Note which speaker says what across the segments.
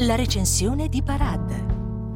Speaker 1: la recensione di Parad.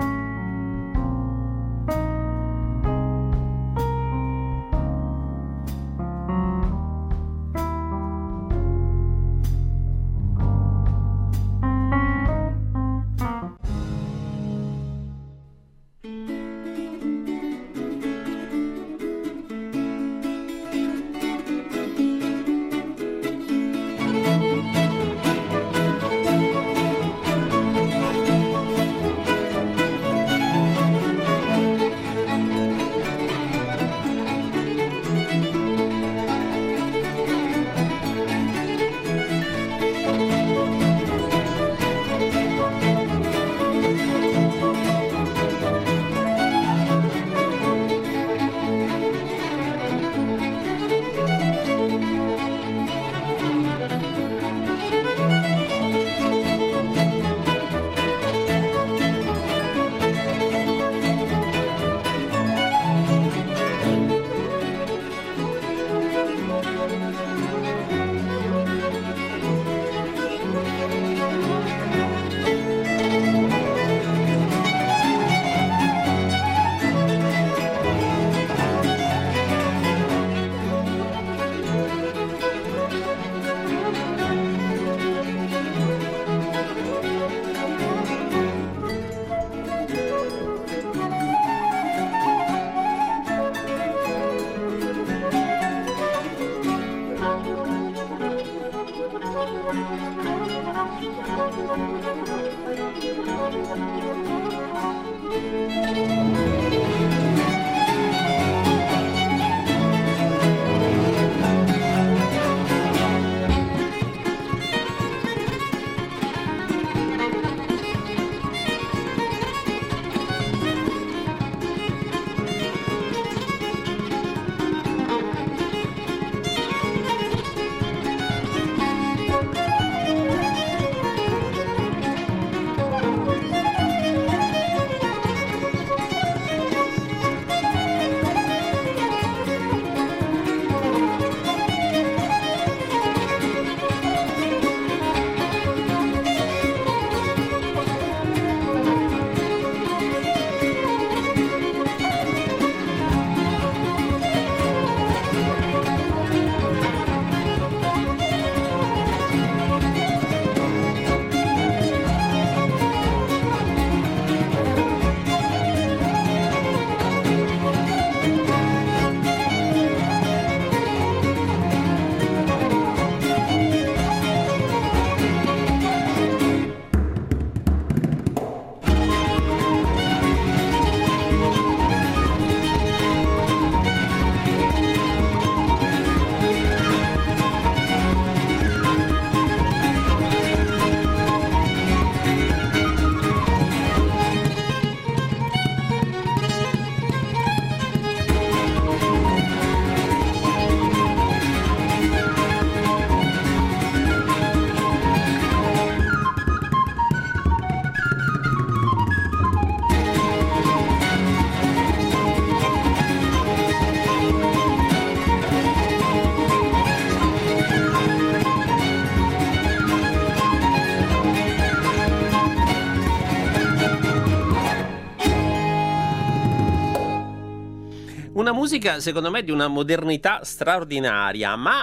Speaker 2: Una musica secondo me di una modernità straordinaria, ma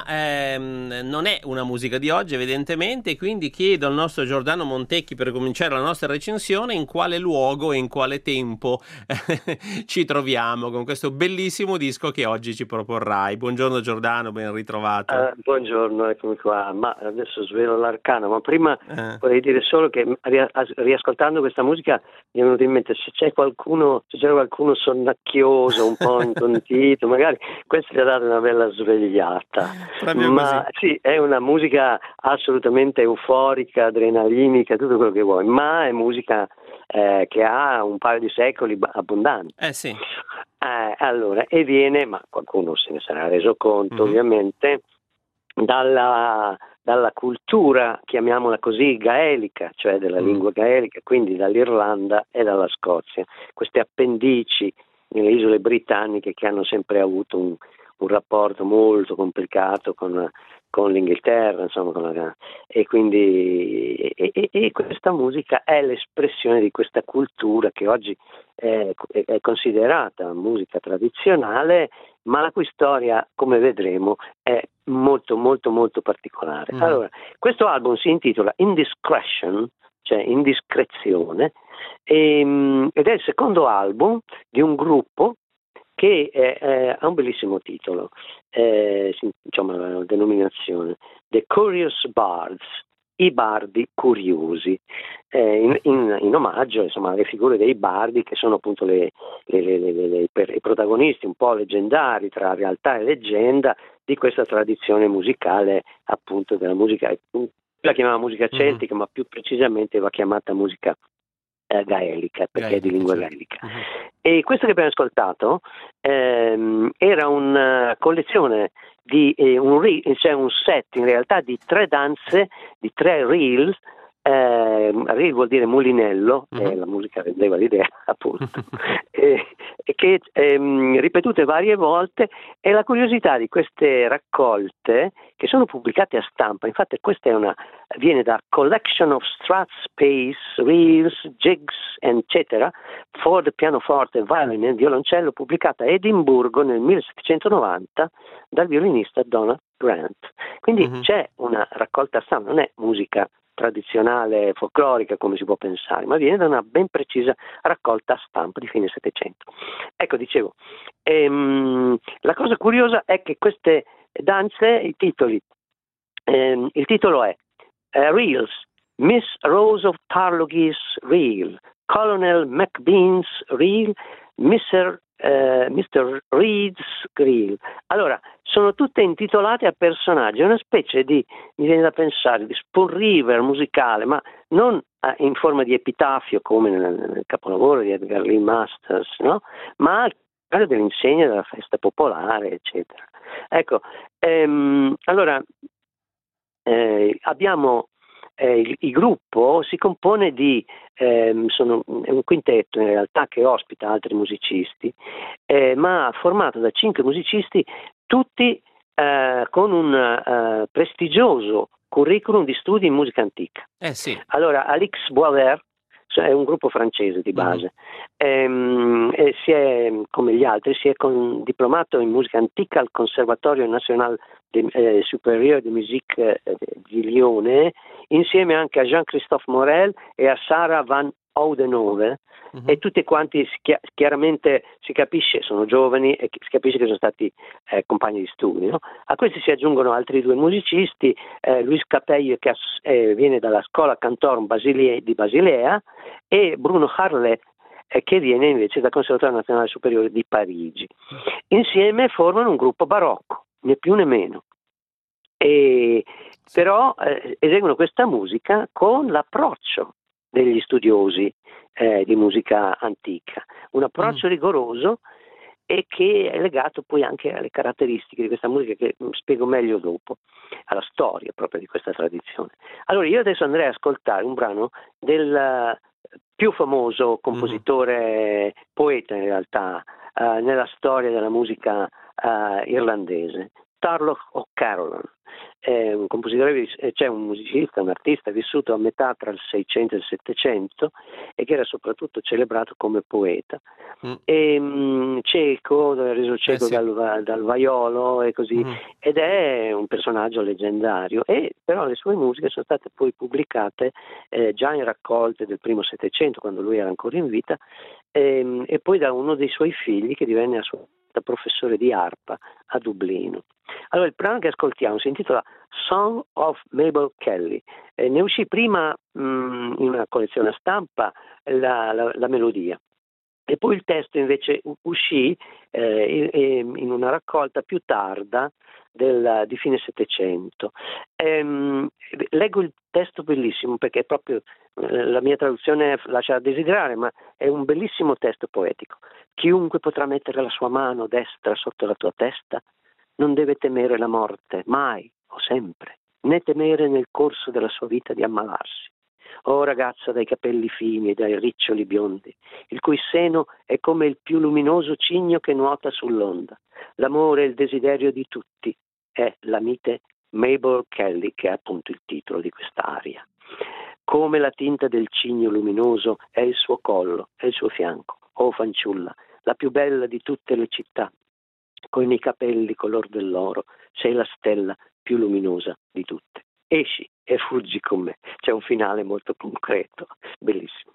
Speaker 2: non è una musica di oggi evidentemente, quindi chiedo al nostro Giordano Montecchi, per cominciare la nostra recensione, in quale luogo e in quale tempo ci troviamo con questo bellissimo disco che oggi ci proporrai. Buongiorno Giordano, ben ritrovato.
Speaker 3: Buongiorno, eccomi qua. Ma adesso svelo l'arcano, ma prima vorrei dire solo che riascoltando questa musica mi è venuto in mente se c'era qualcuno sonnacchioso, un po' intontito, magari questa ti ha dato una bella svegliata. Ma sì, è una musica assolutamente euforica, adrenalinica, tutto quello che vuoi, ma è musica che ha un paio di secoli abbondanti.
Speaker 2: Sì.
Speaker 3: Allora, e viene, ma qualcuno se ne sarà reso conto ovviamente, dalla cultura, chiamiamola così, gaelica, cioè della lingua gaelica, quindi dall'Irlanda e dalla Scozia, queste appendici nelle isole britanniche che hanno sempre avuto un rapporto molto complicato con l'Inghilterra, insomma, e quindi e questa musica è l'espressione di questa cultura che oggi è considerata musica tradizionale, ma la cui storia, come vedremo, è molto molto molto particolare. Allora, questo album si intitola Indiscretion, cioè indiscrezione, ed è il secondo album di un gruppo che ha un bellissimo titolo, insomma la denominazione, The Curious Bards, i bardi curiosi, in omaggio, insomma, alle figure dei bardi, che sono appunto i protagonisti un po' leggendari tra realtà e leggenda di questa tradizione musicale, appunto della musica, la chiamava musica celtica, ma più precisamente va chiamata musica gaelica, perché è di lingua gaelica. E questo che abbiamo ascoltato era una collezione di cioè un set in realtà di 3 danze, di 3 reels. Reel vuol dire mulinello, la musica rendeva l'idea, appunto, che ripetute varie volte, e la curiosità di queste raccolte, che sono pubblicate a stampa, infatti questa viene da Collection of Strat Space, Reels, Jigs, eccetera, for the pianoforte, violin e violoncello, pubblicata a Edimburgo nel 1790 dal violinista Donald Grant. Quindi c'è una raccolta a stampa, non è musica tradizionale, folclorica, come si può pensare, ma viene da una ben precisa raccolta a stampa di fine Settecento. Ecco, dicevo, la cosa curiosa è che queste danze, il titolo è Reels, Miss Rose of Tarlogie's Reel, Colonel McBean's Reel, Mr. Reed's Reel. Allora, sono tutte intitolate a personaggi, è una specie di, mi viene da pensare, di Spoon River musicale, ma non in forma di epitafio come nel capolavoro di Edgar Lee Masters, no? Ma dell'insegna della festa popolare, eccetera. Ecco, allora abbiamo il gruppo si compone di è un quintetto in realtà che ospita altri musicisti, ma formato da 5 musicisti, tutti con un prestigioso curriculum di studi in musica antica.
Speaker 2: Sì.
Speaker 3: Allora, Alix Boisvert è un gruppo francese di base, e come gli altri si è diplomato in musica antica al Conservatoire National Supérieur de Musique di Lione, insieme anche a Jean-Christophe Morel e a Sarah Van Oudenove, e tutti quanti chiaramente si capisce, sono giovani e si capisce che sono stati compagni di studio, no? A questi si aggiungono altri 2 musicisti, Luis Capelle, che viene dalla Scuola Cantorum di Basilea, e Bruno Harlet, che viene invece dal Conservatorio Nazionale Superiore di Parigi. Insieme formano un gruppo barocco, né più né meno, però eseguono questa musica con l'approccio degli studiosi di musica antica, un approccio rigoroso e che è legato poi anche alle caratteristiche di questa musica, che spiego meglio dopo, alla storia proprio di questa tradizione. Allora io adesso andrei ad ascoltare un brano del più famoso compositore, poeta in realtà, nella storia della musica irlandese, Turlough O'Carolan. È un compositore, c'è un musicista, un artista vissuto a metà tra il 600 e il 700 e che era soprattutto celebrato come poeta. Cieco, reso cieco
Speaker 2: sì.
Speaker 3: dal vaiolo e così, ed è un personaggio leggendario, e però le sue musiche sono state poi pubblicate già in raccolte del primo Settecento, quando lui era ancora in vita, e poi da uno dei suoi figli, che divenne a sua volta professore di arpa a Dublino. Allora, il brano che ascoltiamo si intitola Song of Mabel Kelly. Ne uscì prima in una collezione a stampa la melodia, e poi il testo invece uscì in una raccolta più tarda di fine Settecento. Leggo il testo bellissimo, perché è proprio, la mia traduzione lascia a desiderare, ma è un bellissimo testo poetico. Chiunque potrà mettere la sua mano destra sotto la tua testa non deve temere la morte, mai o sempre, né temere nel corso della sua vita di ammalarsi. Oh ragazza dai capelli fini e dai riccioli biondi, il cui seno è come il più luminoso cigno che nuota sull'onda. L'amore e il desiderio di tutti è la mite Mabel Kelly, che è appunto il titolo di questa aria. Come la tinta del cigno luminoso è il suo collo, è il suo fianco. Oh fanciulla, la più bella di tutte le città, con i capelli color dell'oro, sei la stella più luminosa di tutte. Esci e fuggi con me. C'è un finale molto concreto, bellissimo.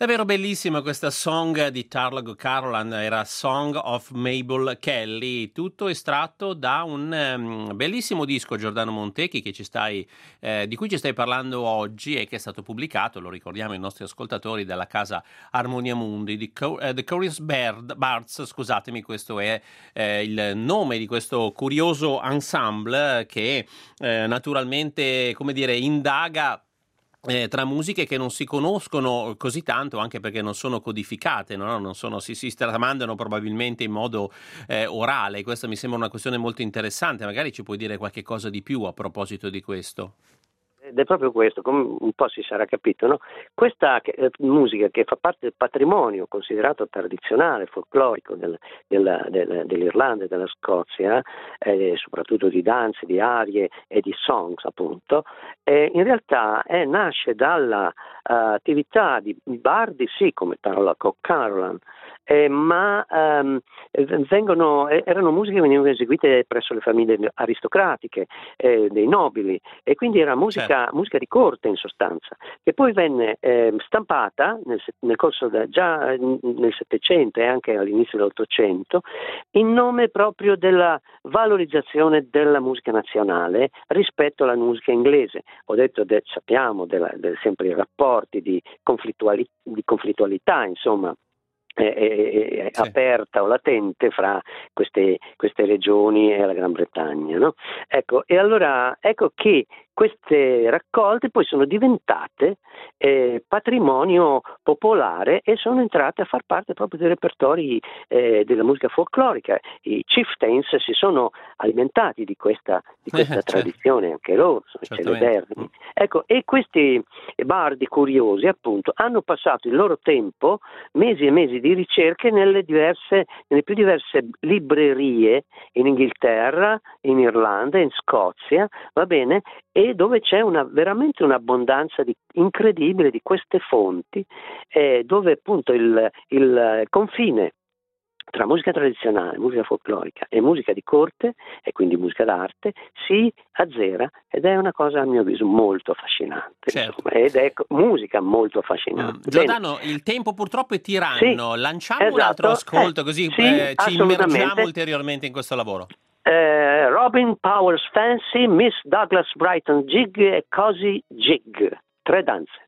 Speaker 2: Davvero bellissima questa song di Tarlago Carolan, era Song of Mabel Kelly, tutto estratto da un bellissimo disco, Giordano Montecchi, che di cui ci stai parlando oggi e che è stato pubblicato, lo ricordiamo ai nostri ascoltatori, dalla casa Armonia Mundi, The Curious Bards, scusatemi, questo è il nome di questo curioso ensemble che naturalmente, come dire, indaga tra musiche che non si conoscono così tanto, anche perché non sono codificate, no? Non sono, si tramandano probabilmente in modo orale. Questa mi sembra una questione molto interessante. Magari ci puoi dire qualche cosa di più a proposito di questo.
Speaker 3: Ed è proprio questo, come un po' si sarà capito, no? Questa musica che fa parte del patrimonio considerato tradizionale, folclorico dell'Irlanda e della Scozia, soprattutto di danze, di arie e di songs appunto, in realtà nasce dalla attività di bardi, sì, come Tarlaco Carolan, ma erano musiche che venivano eseguite presso le famiglie aristocratiche, dei nobili, e quindi era musica di corte in sostanza, che poi venne stampata nel corso già nel Settecento e anche all'inizio dell'Ottocento, in nome proprio della valorizzazione della musica nazionale rispetto alla musica inglese. Ho detto, sappiamo sempre i rapporti di conflittualità, insomma, aperta o latente fra queste regioni e la Gran Bretagna, no? Ecco, e allora ecco che queste raccolte poi sono diventate patrimonio popolare e sono entrate a far parte proprio dei repertori della musica folclorica. I chieftains si sono alimentati di questa tradizione, anche loro sono celeberrimi. Ecco, e questi bardi curiosi appunto hanno passato il loro tempo, mesi e mesi di ricerche nelle più diverse librerie in Inghilterra, in Irlanda, in Scozia, va bene, e dove c'è veramente un'abbondanza incredibile di queste fonti, dove appunto il confine tra musica tradizionale, musica folclorica e musica di corte, e quindi musica d'arte, si azzera, ed è una cosa a mio avviso molto affascinante,
Speaker 2: certo.
Speaker 3: Ed è musica molto affascinante.
Speaker 2: Giordano, il tempo purtroppo è tiranno, lanciamo un altro ascolto così ci immergiamo ulteriormente in questo lavoro.
Speaker 3: Robin Powers Fancy, Miss Douglas Brighton Jig e Cozy Jig, 3 danze.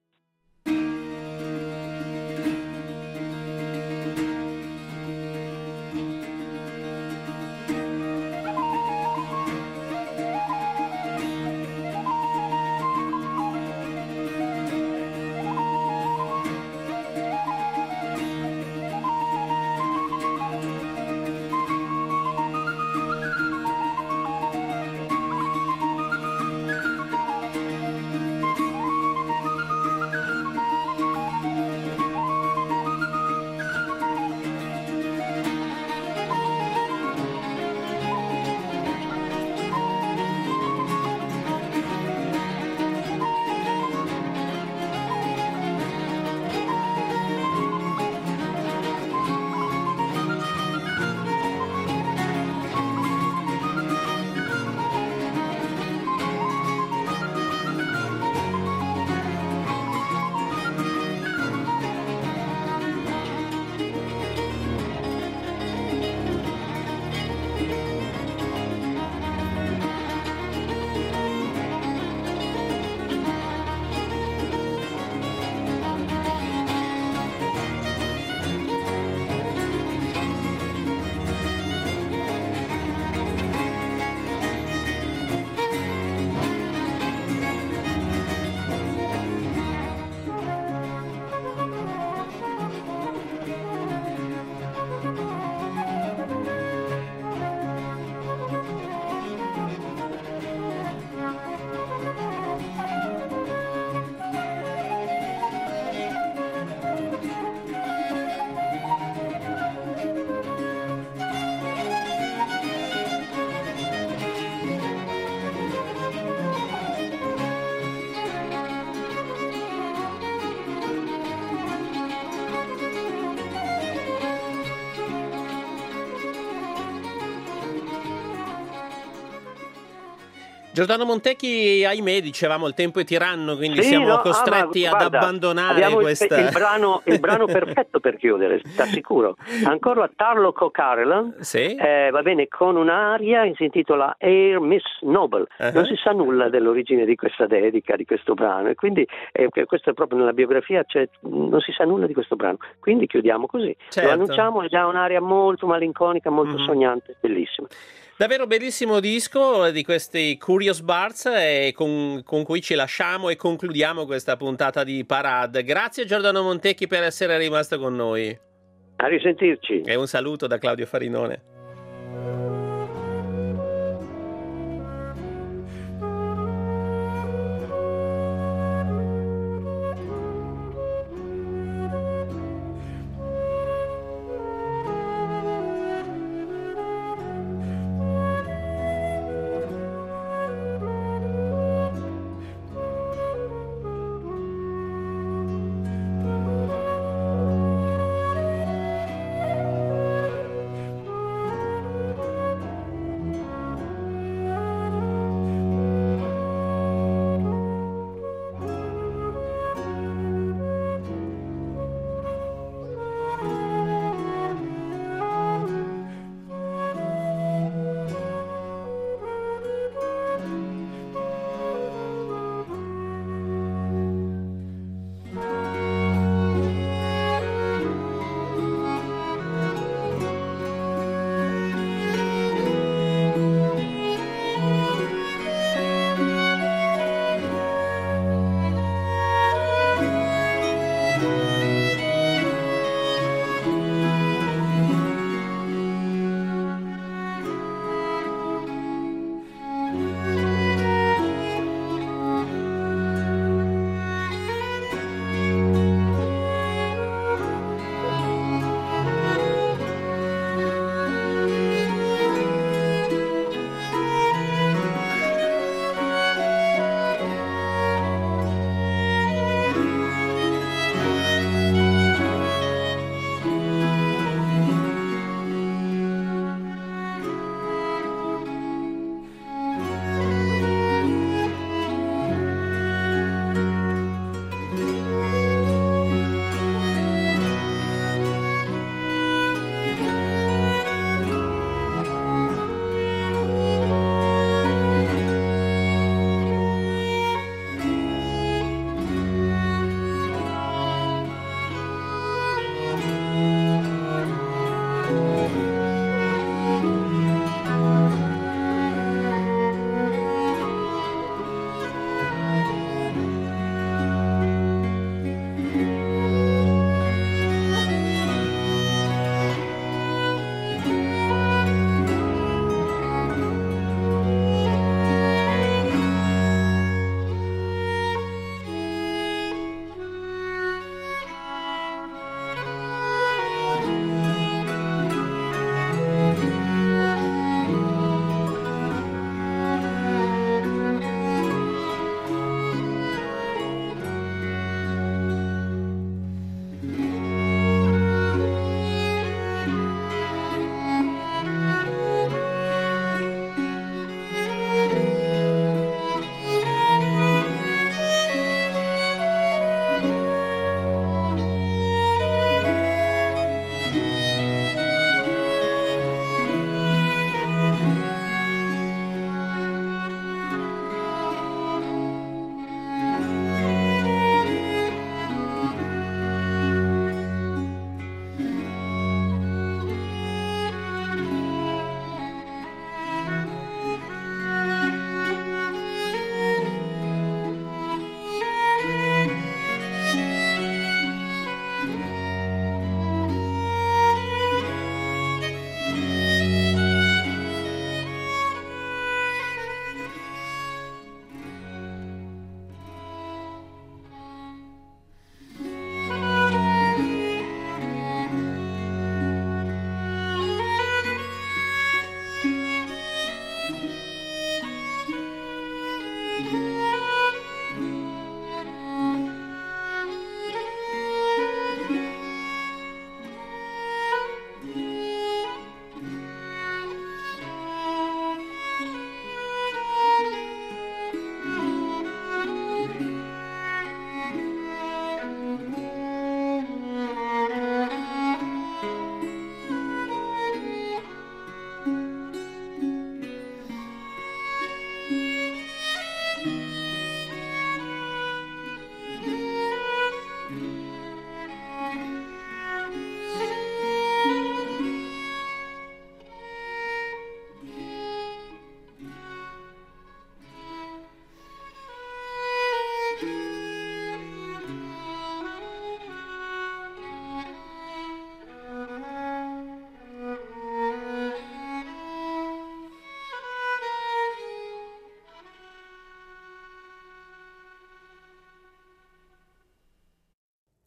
Speaker 2: Giordano Montecchi, ahimè, dicevamo il tempo è tiranno, quindi
Speaker 3: sì,
Speaker 2: siamo costretti ad
Speaker 3: guarda,
Speaker 2: abbandonare questa...
Speaker 3: il brano perfetto per chiudere, sta sicuro. Ancora Tarlock O'Carolan,
Speaker 2: sì?
Speaker 3: Va bene, con un'aria che si intitola Air Miss Noble. Non si sa nulla dell'origine di questa dedica, di questo brano, e quindi questo è proprio nella biografia, cioè, non si sa nulla di questo brano, quindi chiudiamo così.
Speaker 2: Certo.
Speaker 3: Lo annunciamo, è già un'aria molto malinconica, molto sognante, bellissima.
Speaker 2: Davvero bellissimo disco di questi Curious Bards, con cui ci lasciamo e concludiamo questa puntata di Parade. Grazie Giordano Montecchi per essere rimasto con noi.
Speaker 3: A risentirci.
Speaker 2: E un saluto da Claudio Farinone.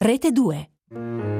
Speaker 1: Rete 2.